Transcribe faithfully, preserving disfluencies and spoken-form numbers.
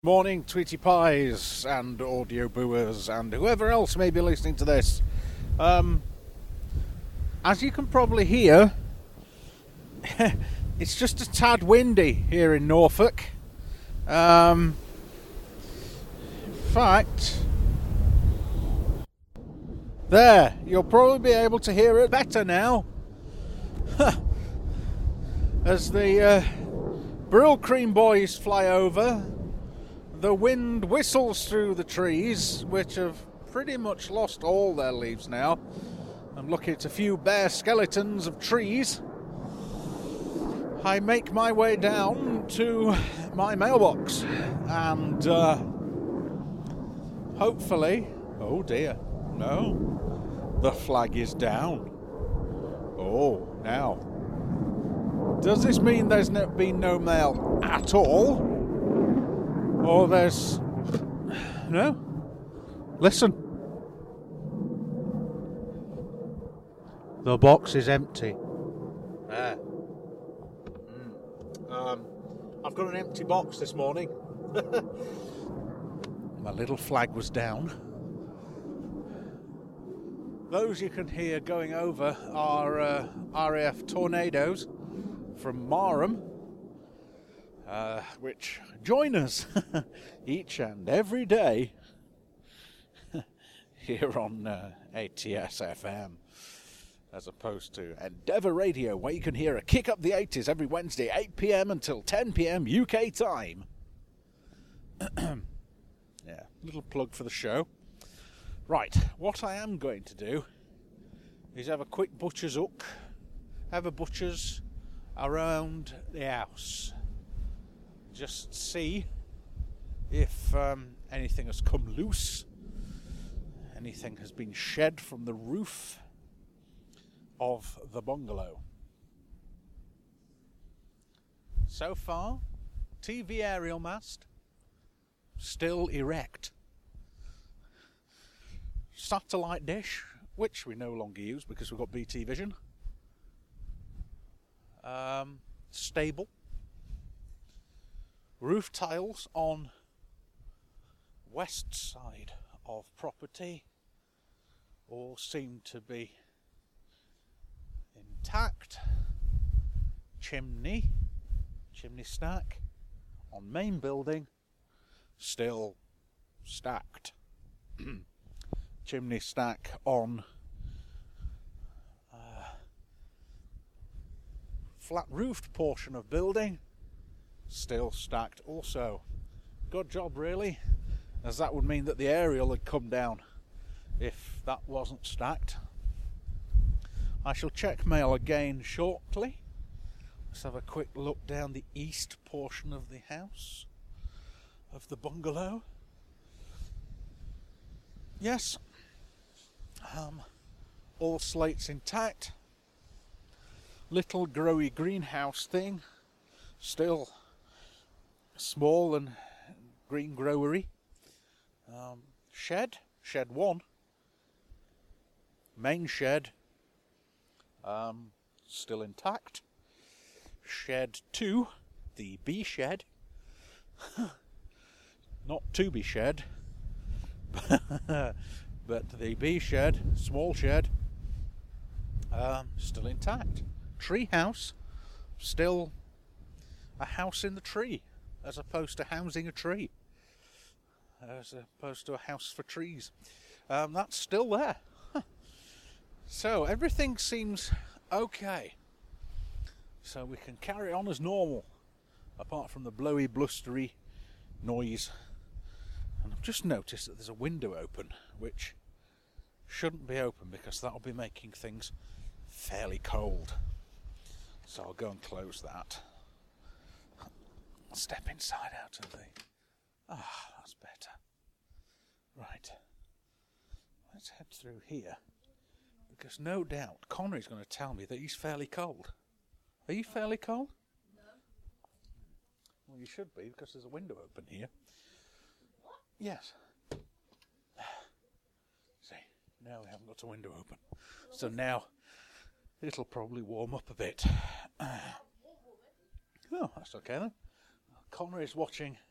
Morning, Tweety Pies and audio booers and whoever else may be listening to this. Um, as you can probably hear, it's just a tad windy here in Norfolk. Um, in fact, there, you'll probably be able to hear it better now. As the uh, Brylcreem boys fly over, the wind whistles through the trees, which have pretty much lost all their leaves now. I'm looking at a few bare skeletons of trees. I make my way down to my mailbox and uh, hopefully, oh dear, no, the flag is down. Oh, now, does this mean there's no, been no mail at all? Or there's... No? Listen. The box is empty. There. Mm. Um, I've got an empty box this morning. My little flag was down. Those you can hear going over are uh, R A F Tornadoes from Marham. Uh, which join us each and every day here on uh, A T S F M, as opposed to Endeavour Radio, where you can hear a Kick Up the eighties every Wednesday, eight p.m. until ten p.m. U K time. Yeah, little plug for the show. Right, what I am going to do is have a quick butcher's hook, have a butcher's around the house. Just see if um, anything has come loose, anything has been shed from the roof of the bungalow. So far, T V aerial mast still erect. Satellite dish, which we no longer use because we've got B T Vision. Um, stable. Roof tiles on west side of property all seem to be intact. Chimney, chimney stack on main building still stacked. Chimney stack on uh, flat roofed portion of building still stacked also. Good job really, as that would mean that the aerial had come down if that wasn't stacked. I shall check mail again shortly. Let's have a quick look down the east portion of the house, of the bungalow. Yes, um, all slates intact. Little growy greenhouse thing still small and green growery. Um, shed, shed one. Main shed, um, still intact. Shed two, the B shed, not to be shed, but the B shed, small shed, um, still intact. Tree house, still a house in the tree, as opposed to housing a tree, as opposed to a house for trees. Um, that's still there. So everything seems okay. So we can carry on as normal, apart from the blowy, blustery noise. And I've just noticed that there's a window open, which shouldn't be open because that'll be making things fairly cold. So I'll go and close that. Step inside out of the... Ah, that's better. Right. Let's head through here. Because no doubt Connery's going to tell me that he's fairly cold. Are you fairly cold? No. Well, you should be, because there's a window open here. What? Yes. See, now we haven't got a window open. So now it'll probably warm up a bit. Oh, that's okay then. Connery is watching